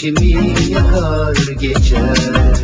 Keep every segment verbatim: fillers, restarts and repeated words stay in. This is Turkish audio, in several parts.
içimi yakar geçer.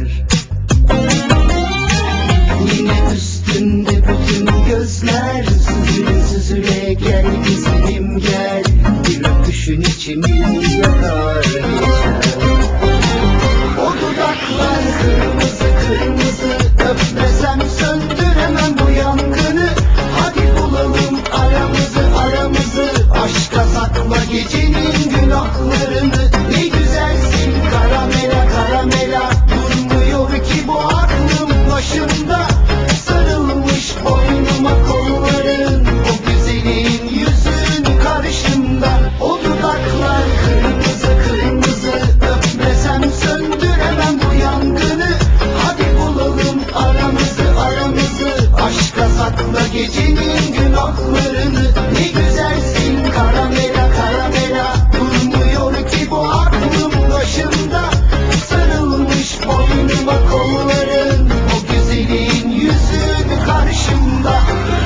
Yine üstünde bütün gözler, süzüle süzüle gel güzelim gel, bir öpüşün içimi yakar geçer. O dudaklar kırmızı kırmızı, öpmesem söndüremem bu yangını. Hadi bulalım aramızı aramızı, aşka sakla gecenin günahlarını. Ne güzelsin karamela karamela, durmuyor ki bu aklım başımda. Sarılmış boynuma kolların, o güzelin yüzün karşımda. O dudaklar kırmızı kırmızı, öpmesem söndüremem bu yangını. Hadi bulalım aramızı aramızı, aşka sakla gecenin günahlarını. Ne güzelsin karamela karamela, durmuyor ki bu aklım başımda. Sarılmış boynuma kolların, o güzelin yüzün karşımda.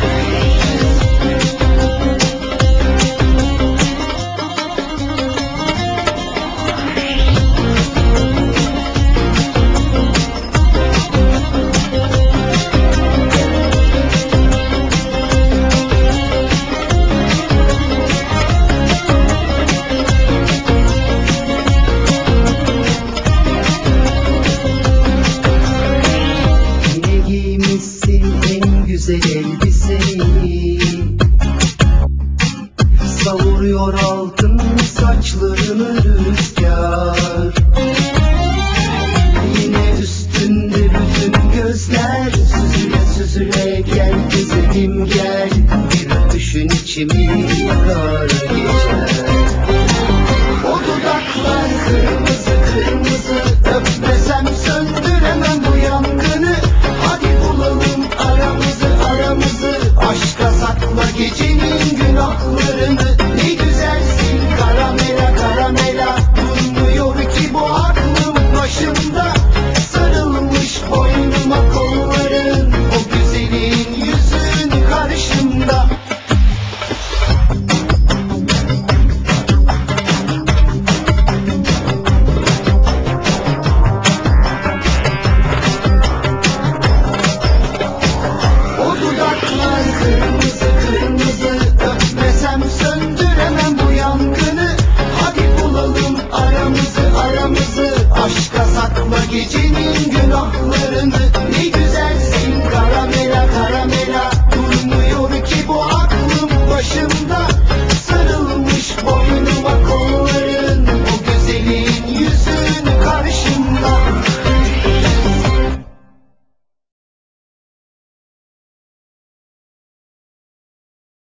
Yine giymişsin en güzel elbiseyi, savuruyor altın saçlarını rüzgar. Yine üstünde bütün gözler, süzüle süzüle gel güzelim gel, bir öpüşün içimi yakar geçer. O dudaklar kırmızı kırmızı, öpmesem söndüremem bu yangını. Hadi bulalım aramızı aramızı, aşka sakla gecenin günahlarını. Ne güzelsin karamela karamela, durmuyor ki bu aklım başımda. Sarılmış boynuma kolların, o güzelin yüzün karşımda. O dudaklar kırmızı kırmızı, öpmesem söndüremem bu yangını. Hadi bulalım aramızı aramızı, aşka sakla gecenin günahlarını.